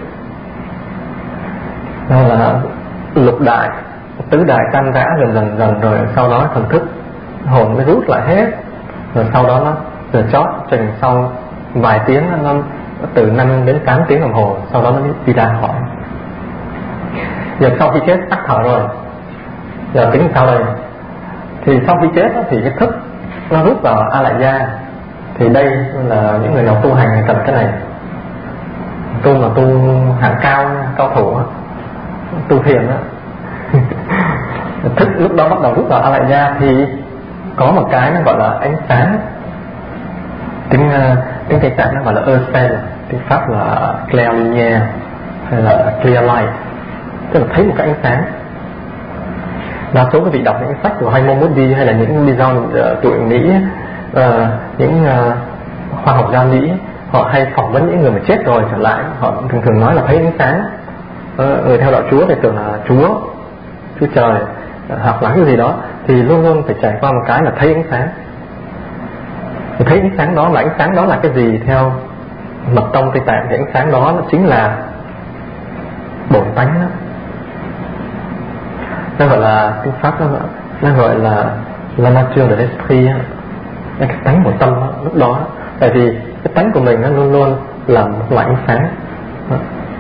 đó là lục đại, tứ đại tan rã dần dần dần, rồi sau đó thần thức hồn mới rút lại hết, rồi sau đó nó rồi chót chừng sau vài tiếng, nó từ năm đến tám tiếng đồng hồ, sau đó nó mới đi ra khỏi. Giờ sau khi chết tắt thở rồi, giờ tính sao đây? Thì sau khi chết đó, thì cái thức nó rút vào A Lại Gia. Thì đây là những người nào tu hành cần cái này, tu mà tu hạng cao, cao thủ, tu thiền đó. Thức lúc đó bắt đầu rút vào A Lại Gia thì có một cái nó gọi là ánh sáng. Tiếng tiếng Tây Tạng nó gọi là Earsen, tiếng Pháp là Clair Lumière hay là Clear Light, tức là thấy một cái ánh sáng. Đa số các vị đọc những sách của Raymond Moody hay là những video uh, tụi Mỹ, uh, những uh, khoa học gia Mỹ, họ hay phỏng vấn những người mà chết rồi trở lại, họ thường thường nói là thấy ánh sáng. Uh, người theo đạo Chúa thì tưởng là Chúa, Chúa Trời, uh, hoặc là cái gì đó, thì luôn luôn phải trải qua một cái là thấy ánh sáng. Thì thấy ánh sáng đó là ánh sáng đó là cái gì? Theo mật tông Tây Tạng thì ánh sáng đó nó chính là bổn tánh đó. Nó gọi là tiếng Pháp, nó, nó gọi là la nature de l'esprit, cái tánh của tâm đó, lúc đó. Tại vì cái tánh của mình nó luôn luôn là một loại ánh sáng đó.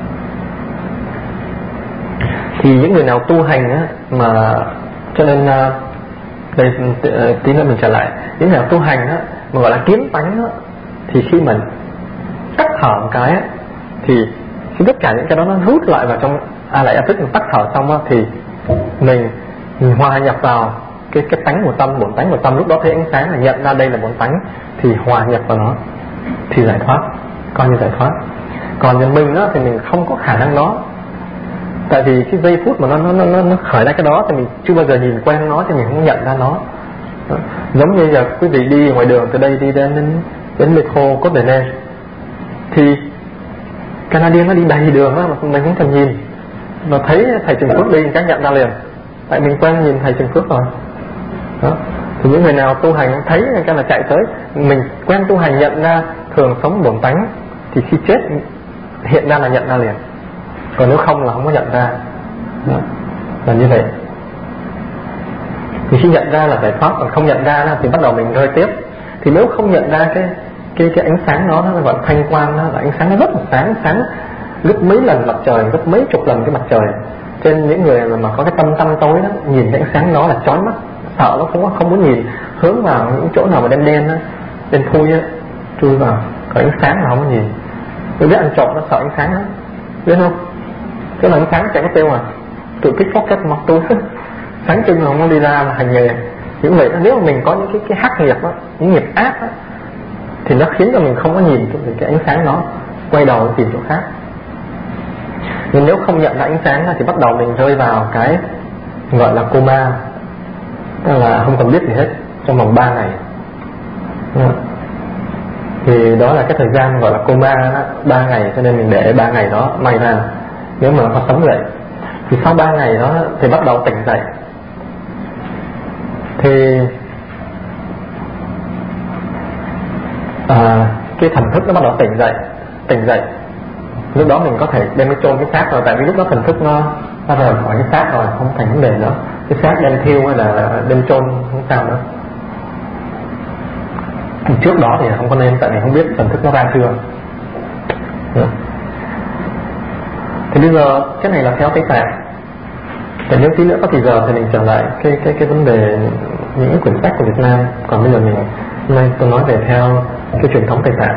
Thì những người nào tu hành á, mà cho nên đây tí nữa mình trở lại, những người nào tu hành á, mà gọi là kiến tánh á, thì khi mình tắt thở một cái á, thì khi tất cả những cái đó nó rút lại vào trong A Lại Gia Thức, mình tắt thở xong á, thì mình, mình hòa nhập vào cái cái tánh của tâm, bổn tánh của tâm. Lúc đó thấy ánh sáng là nhận ra đây là bổn tánh, thì hòa nhập vào nó thì giải thoát, coi như giải thoát. Còn nhân mình đó thì mình không có khả năng đó, tại vì cái giây phút mà nó nó nó nó khởi ra cái đó thì mình chưa bao giờ nhìn quen nó, thì mình không nhận ra nó. Đó. Giống như giờ quý vị đi ngoài đường từ đây đi đến đến, đến Metro Côte d'Ivoire, thì Canadian nó đi đầy đường đó, mà mình không cần nhìn, mà thấy thầy Trần Phước đi chắc nhận ra liền, tại mình quen nhìn thầy Trần Phước rồi. Đó. Thì những người nào tu hành thấy cái là chạy tới, mình quen tu hành nhận ra thường sống bổn tánh, thì khi chết hiện ra là nhận ra liền, còn nếu không là không có nhận ra. Đó. Là như vậy. Thì khi nhận ra là giải thoát, còn không nhận ra thì bắt đầu mình rơi tiếp. Thì nếu không nhận ra cái cái cái ánh sáng đó, nó gọi là thanh quang, đó là ánh sáng nó rất là sáng, sáng gấp mấy lần mặt trời, gấp mấy chục lần cái mặt trời. Trên những người mà có cái tâm tăm tối đó, nhìn cái ánh sáng đó là chói mắt, sợ nó không có không muốn nhìn, hướng vào những chỗ nào mà đen đen á, đen thui á, chui vào, có ánh sáng là không có nhìn. Tôi biết ăn trộm nó sợ ánh sáng đó, biết không? Cái là ánh sáng chẳng có tiêu mà, tụi pickpocket mọc tôi sáng trưng là không có đi ra mà hành nghề. Những vậy nếu mà mình có những cái cái hắc nghiệp đó, những nghiệp ác đó, thì nó khiến cho mình không có nhìn cái ánh sáng đó, quay đầu tìm chỗ khác. Nhưng nếu không nhận ra ánh sáng thì bắt đầu mình rơi vào cái gọi là coma, tức là không còn biết gì hết trong vòng ba ngày. Thì đó là cái thời gian gọi là coma đó, ba ngày, cho nên mình để ba ngày đó may ra nếu mà nó có sống dậy. Thì sau ba ngày đó thì bắt đầu tỉnh dậy. Thì à, cái thần thức nó bắt đầu tỉnh dậy, tỉnh dậy. Lúc đó mình có thể đem cái chôn cái xác rồi, tại vì lúc đó thần thức nó nó rời khỏi cái xác rồi, không thành vấn đề nữa. Cái xác đem thiêu hay là đem chôn không sao nữa. Trước đó thì không có nên, tại vì không biết thần thức nó ra chưa. Được. Thì bây giờ cái này là theo Tây Tạng. Thì nếu tí nữa có thì giờ thì mình trở lại cái cái cái vấn đề những quyển sách của Việt Nam. Còn bây giờ mình hôm nay tôi nói về theo cái truyền thống Tây Tạng.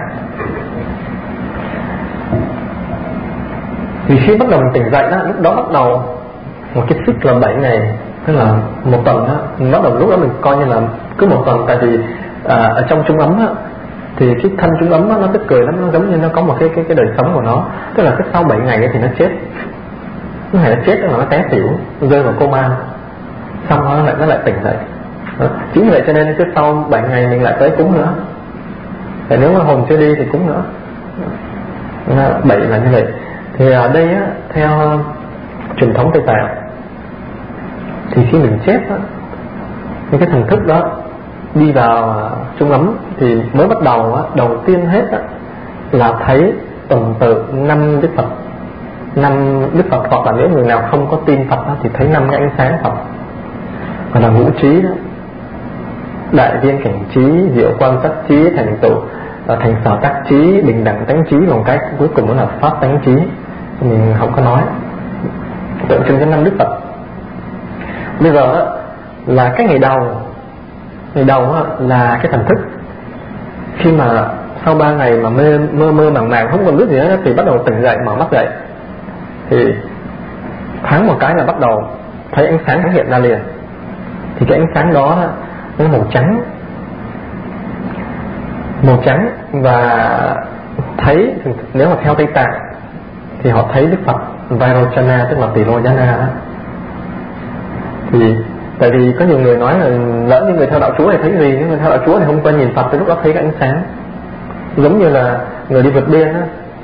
Thì khi bắt đầu mình tỉnh dậy đó, lúc đó bắt đầu một cái xích là bảy ngày, tức là một tuần đó. Bắt đầu lúc đó mình coi như là cứ một tuần, tại vì à, ở trong trung ấm á, thì cái thân trung ấm á, nó tức cười lắm, nó giống như nó có một cái cái cái đời sống của nó. Tức là cái sau bảy ngày ấy thì nó chết, nó phải nó chết là nó té xỉu, rơi vào coma, xong nó lại nó lại tỉnh dậy. Đó. Chính vì vậy cho nên cái sau bảy ngày mình lại tới cúng nữa. Tại nếu mà hồn chưa đi thì cúng nữa. Bảy là như vậy. Thì ở đây á, theo truyền thống Tây Tạng, thì khi mình chết á, những cái thần thức đó đi vào trung ấm thì mới bắt đầu á, đầu tiên hết á, là thấy tuần tự năm Đức Phật, năm Đức Phật, hoặc là nếu người nào không có tin Phật đó, thì thấy năm cái ánh sáng Phật, gọi là ngũ trí đó: đại viên cảnh trí, diệu quan sát trí, thành tựu thành sở tác trí, bình đẳng tánh trí, còn cái cuối cùng đó là pháp tánh trí. Mình không có nói, tượng trưng cho năm Đức Phật. Bây giờ đó, là cái ngày đầu, ngày đầu đó, là cái thần thức. Khi mà sau ba ngày mà mơ mơ, mơ màng màng không còn biết gì nữa thì bắt đầu tỉnh dậy, mở mắt dậy. Thì thoáng một cái là bắt đầu thấy ánh sáng hiện ra liền. Thì cái ánh sáng đó, đó nó màu trắng, màu trắng. Và thấy, nếu mà theo Tây Tạng thì họ thấy Đức Phật Vairochana, tức là Tỳ Lô Giá Na đó. Thì tại vì có nhiều người nói là lỡ như người theo đạo Chúa thì thấy gì, nhưng người theo đạo Chúa thì không quen nhìn Phật, thì lúc đó thấy cái ánh sáng. Giống như là người đi vượt biên á,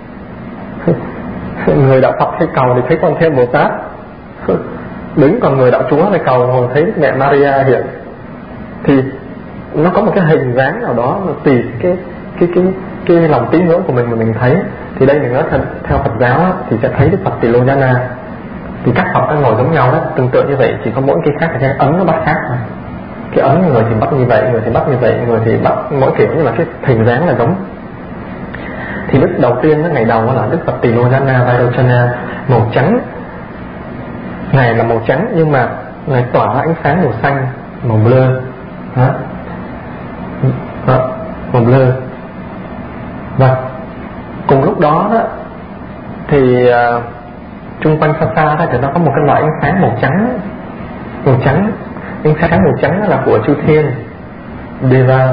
người đạo Phật hay cầu thì thấy Quan Thế Bồ Tát đứng, còn người đạo Chúa thì cầu hồi thấy Đức Mẹ Maria hiện. Thì nó có một cái hình dáng nào đó tùy cái cái cái cái lòng tín ngưỡng của mình mà mình thấy. Thì đây mình nói theo, theo Phật giáo á, thì sẽ thấy Đức Phật Tỳ Lô Giá Na. Thì các Phật nó ngồi giống nhau đó, tương tự như vậy, chỉ có mỗi cái khác là cái ấn nó bắt khác thôi. Cái ấn người thì bắt như vậy, người thì bắt như vậy, người thì bắt mỗi kiểu, nhưng mà cái hình dáng là giống. Thì lúc đầu tiên đó, ngày đầu đó là Đức Phật Tỳ Lô Giá Na Vairochana, màu trắng. Ngài là màu trắng nhưng mà Ngài tỏa ra ánh sáng màu xanh, màu bleu đó. Đó, màu bleu. Và cùng lúc đó, đó thì uh, chung quanh xa xa đó thì nó có một cái loại ánh sáng màu trắng, màu trắng. Ánh sáng màu trắng là của chư thiên Deva.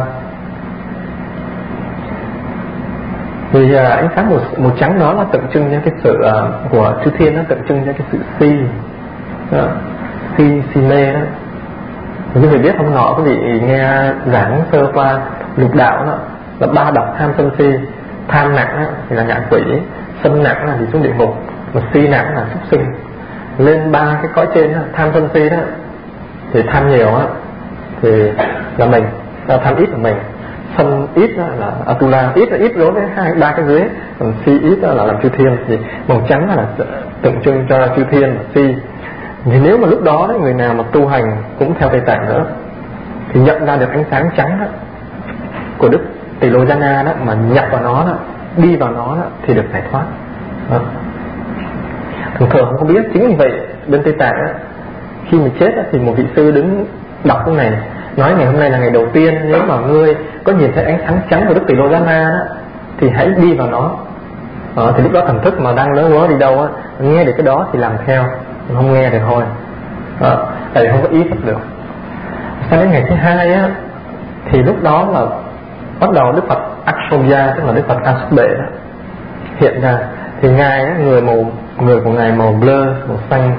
Thì uh, ánh sáng màu, màu trắng đó là tượng trưng cho cái sự uh, của chư thiên, nó tượng trưng cho cái sự si, uh, si si mê đó. Quý vị biết hôm nọ quý vị nghe giảng sơ qua lục đạo đó, là ba độc tham sân si. Tham nặng đó, thì là ngạ quỷ, sân nặng là thì xuống địa ngục, mà si nặng là súc sinh. Lên ba cái cõi trên đó, tham sân si đó, thì tham nhiều đó, thì là mình, là tham ít là mình. Sân ít đó là Atula, ít là ít đối với hai ba cái dưới, còn si ít đó là làm chư thiên. Thì màu trắng là tượng trưng cho chư thiên và si. Thì nếu mà lúc đó đấy, người nào mà tu hành cũng theo Tây Tạng nữa thì nhận ra được ánh sáng trắng đó, của Đức Tỳ Lô Giá Na đó, mà nhập vào nó đó, đi vào nó đó, thì được giải thoát đó. Thường thường không có biết. Chính vì vậy bên Tây Tạng đó, khi mình chết đó, thì một vị sư đứng đọc cái này, nói ngày hôm nay là ngày đầu tiên, nếu mà ngươi có nhìn thấy ánh sáng trắng của Đức Tỳ Lô Giá Na đó, thì hãy đi vào nó. Đó, thì lúc đó thần thức mà đang lỡ ngớ đi đâu á, nghe được cái đó thì làm theo, không nghe thì thôi. Đó, tại vì không có ý thức được. Sau đến ngày thứ hai á, thì lúc đó là bắt đầu Đức Phật Akshobhya, tức là Đức Phật A Xuất Bệ đó, hiện ra. Thì ngài á, người màu người của ngài màu bleu, màu xanh,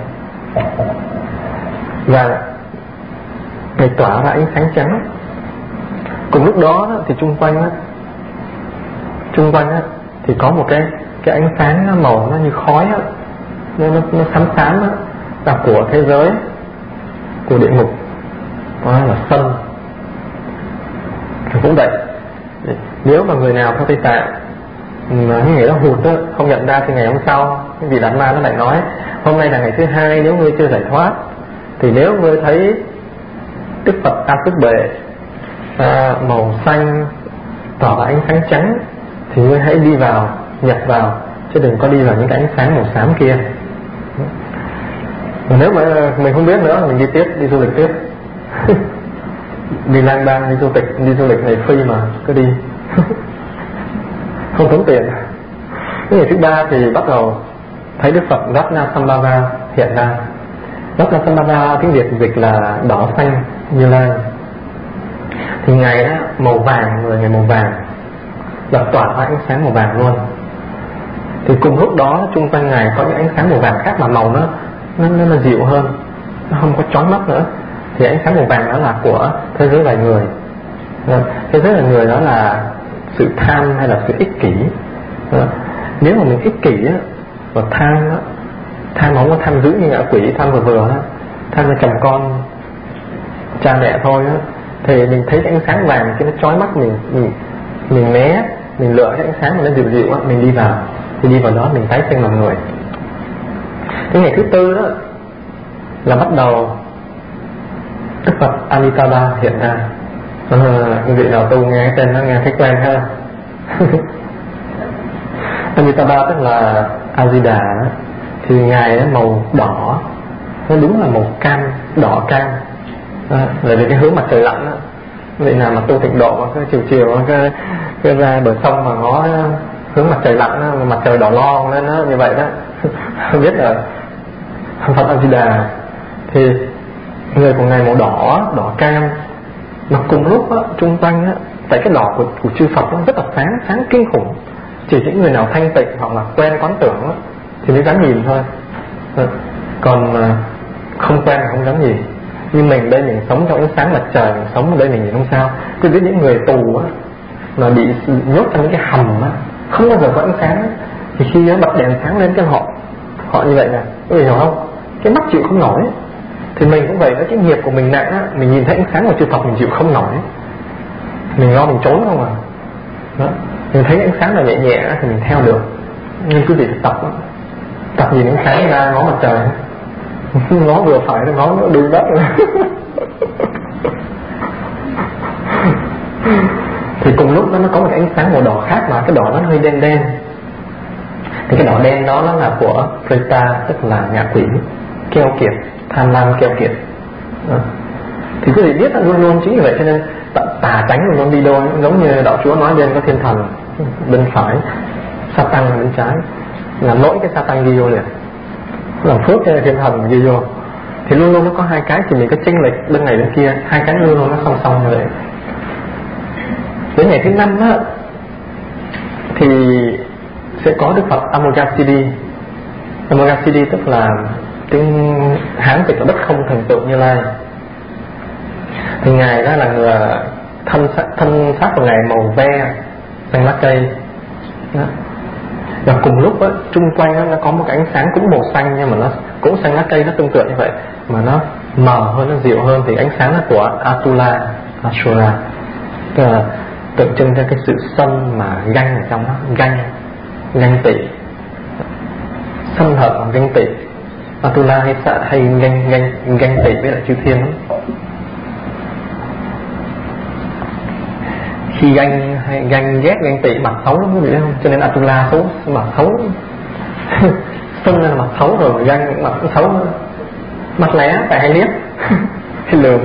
và ngài tỏa ra ánh sáng trắng. Cùng lúc đó thì chung quanh đó, chung quanh đó, thì có một cái cái ánh sáng màu nó như khói đó, nó nó, nó xám xám đó, là của thế giới, của địa ngục, đó là sân. Thì cũng vậy, nếu mà người nào theo Tây Tạng mà cái người đó hụt đó, không nhận ra thì ngày hôm sau cái vị Đạt Ma nó lại nói hôm nay là ngày thứ hai, nếu ngươi chưa giải thoát thì nếu ngươi thấy Đức Phật A Túc Bệ à, màu xanh tỏ ra ánh sáng trắng thì ngươi hãy đi vào, nhập vào, chứ đừng có đi vào những cái ánh sáng màu xám kia. Mà nếu mà mình không biết nữa mình đi tiếp, đi du lịch tiếp. Đi lang bang, đi du lịch, đi du lịch này free mà, cứ đi. Không tốn tiền. Cái ngày thứ ba thì bắt đầu thấy Đức Phật Ratnasambhava hiện ra. Ratnasambhava tiếng Việt dịch là đỏ xanh Như Lai. Thì ngài đó màu vàng, người ngày màu vàng, là tỏa ra ánh sáng màu vàng luôn. Thì cùng lúc đó chung quanh ngài có những ánh sáng màu vàng khác mà màu nó nó, nó, nó dịu hơn, nó không có chói mắt nữa. Thì ánh sáng màu vàng đó là của thế giới loài người. Thế giới loài người đó là sự tham hay là sự ích kỷ. Nếu mà mình ích kỷ á, và tham á, tham không có tham dữ như ngạ quỷ, tham vừa vừa á, tham là chồng con cha mẹ thôi á, thì mình thấy cái ánh sáng vàng cái nó chói mắt mình, mình mình né, mình lựa cái ánh sáng mà nó dịu dịu á, mình đi vào, thì đi vào đó mình tái sinh làm người. Cái ngày thứ tư đó là bắt đầu Đức Phật Amitabha hiện ra. À, quý vị nào tu nghe cái tên nó nghe thấy quen ha. Amitabha tức là A-di-đà, thì ngài màu đỏ, nó đúng là màu cam, đỏ cam. À, là vì cái hướng mặt trời lặn đó. Vậy nào mà tu tịnh độ cái chiều chiều cái, cái ra bờ sông mà ngó hướng mặt trời lặn đó, mặt trời đỏ lon lên đó, như vậy đó. Không biết là Phật A-di-đà thì người của ngài màu đỏ, đỏ cam, mà cùng lúc đó, chung quanh đó, tại cái đỏ của, của chư Phật nó rất là sáng, sáng kinh khủng. Chỉ những người nào thanh tịnh hoặc là quen quán tưởng đó, thì mới dám nhìn thôi. Còn không quen thì không dám nhìn. Như mình đây, mình sống trong ánh sáng mặt trời, mình sống ở đây mình nhìn không sao. Tôi biết những người tù á, mà bị nhốt trong những cái hầm á, không bao giờ có ánh sáng á, thì khi nó bật đèn sáng lên cái họ họ như vậy nè, các bạn hiểu không? Cái mắt chịu không nổi. Thì mình cũng vậy đó, cái nghiệp của mình nặng á, mình nhìn thấy ánh sáng của chư Phật mình chịu không nổi, mình lo mình trốn không à. Đó. Mình thấy ánh sáng là nhẹ nhẹ thì mình theo được. Nhưng quý vị phải tập đó. Tập nhìn ánh sáng ra ngó mặt trời, ngó vừa phải nó ngó nó đuôi đất rồi. Thì cùng lúc đó nó có một cái ánh sáng màu đỏ khác, mà cái đỏ nó hơi đen đen. Thì cái đỏ đen đó nó là của Preta, tức là ngạ quỷ, keo kiệt, tham lam keo kiệt. À. Thì quý vị biết là luôn luôn chính như vậy, cho nên tà tánh luôn luôn đi đôi. Giống như đạo Chúa nói bên có thiên thần bên phải, Satan bên trái, là lỗi cái Satan ghi vô liền, làm phước cho thiên thần ghi vô. Thì luôn luôn nó có hai cái, thì mình có chênh lệch bên này bên kia, hai cái luôn luôn nó song song như vậy. Đến ngày thứ năm á, thì sẽ có Đức Phật Amoghasiddhi. Amoghasiddhi tức là tiếng Hán dịch là bất không thành tựu Như Lai. Thì ngài đó là người thân thân xác của ngài màu ve, xanh lá cây đó. Và cùng lúc đó, chung quanh đó, nó có một cái ánh sáng cũng màu xanh, nhưng mà nó cũng xanh lá cây, nó tương tự như vậy, mà nó mờ hơn, nó dịu hơn. Thì ánh sáng là của Atula, Ashura, tức là tượng trưng cho cái sự sân mà ganh ở trong đó, ganh, ganh tị, sân hận, ganh tị. Atula hay sợ hay ganh ganh ganh tị với lại chư thiên lắm. Khi ganh hay ganh ghét ganh tị mặt xấu lắm quý vị không? Cho nên Atula xấu, mặt xấu. Sân là mặt xấu rồi, ganh mặt xấu nữa. Mặt lé tại hay liếc. Hay lườm.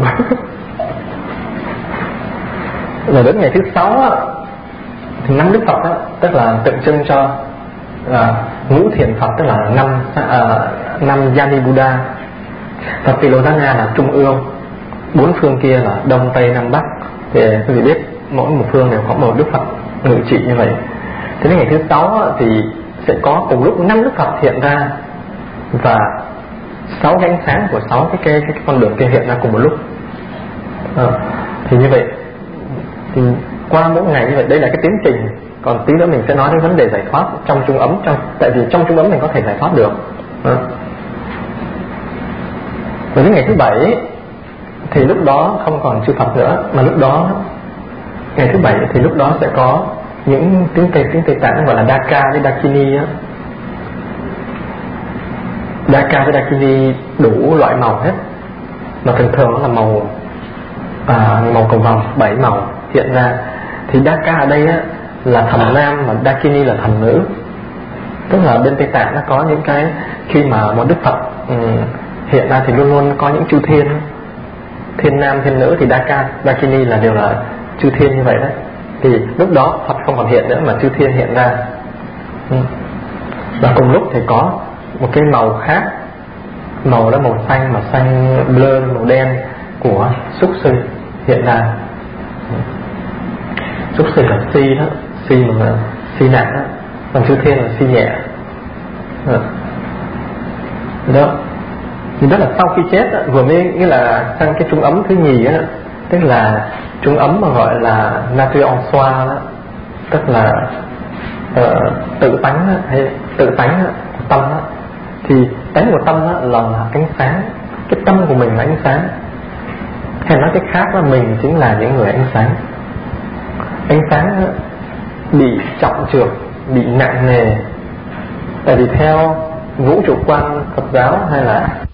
Rồi đến ngày thứ sáu á, thì năm Đức Phật á, tức là tượng trưng cho là ngũ thiện Phật, tức là năm uh, năm Yani Buddha. Và Pilodana là trung ương, bốn phương kia là đông tây nam bắc. Thì quý vị biết mỗi một phương đều có một Đức Phật ngự trị như vậy. Thế đến ngày thứ sáu á, thì sẽ có cùng lúc năm Đức Phật hiện ra, và sáu cái ánh sáng của sáu cái, cái, cái con đường kia hiện ra cùng một lúc. À, thì như vậy thì qua mỗi ngày như vậy, đây là cái tiến trình. Còn tí nữa mình sẽ nói đến vấn đề giải thoát trong trung ấm, trong, tại vì trong trung ấm mình có thể giải thoát được. À. Và đến ngày thứ bảy thì lúc đó không còn chư Phật nữa, mà lúc đó ngày thứ bảy thì lúc đó sẽ có những tiếng Tây tiếng Tây Tạng gọi là Daka với Dakini á. Daka với Dakini đủ loại màu hết, mà thường thường nó là màu à, màu cầu vồng, bảy màu hiện ra. Thì Daka ở đây á, là thần nam, mà Dakini là thần nữ. Tức là bên Tây Tạng nó có những cái khi mà một Đức Phật um, hiện ra thì luôn luôn có những chư thiên, thiên nam thiên nữ, thì Daka, Dakini là đều là chư thiên như vậy đấy. Thì lúc đó Phật không còn hiện nữa mà chư thiên hiện ra. ừ. Và cùng lúc thì có một cái màu khác, màu đó màu xanh, mà xanh blur, màu đen của súc sinh hiện ra. Súc sinh là si đó, si mà si nặng đó, còn chư thiên là si nhẹ. ừ. Đó. Thì đó là sau khi chết đó, vừa mới nghĩa là sang cái trung ấm thứ nhì á, tức là trung ấm mà gọi là Natrion xoa đó, tức là uh, tự tánh đó, hay tự tánh đó, tâm đó. Thì tánh của tâm đó là ánh sáng, cái tâm của mình là ánh sáng, hay nói cách khác là mình chính là những người ánh sáng. Ánh sáng đó bị trọng trược, bị nặng nề, tại vì theo vũ trụ quan Phật giáo hay là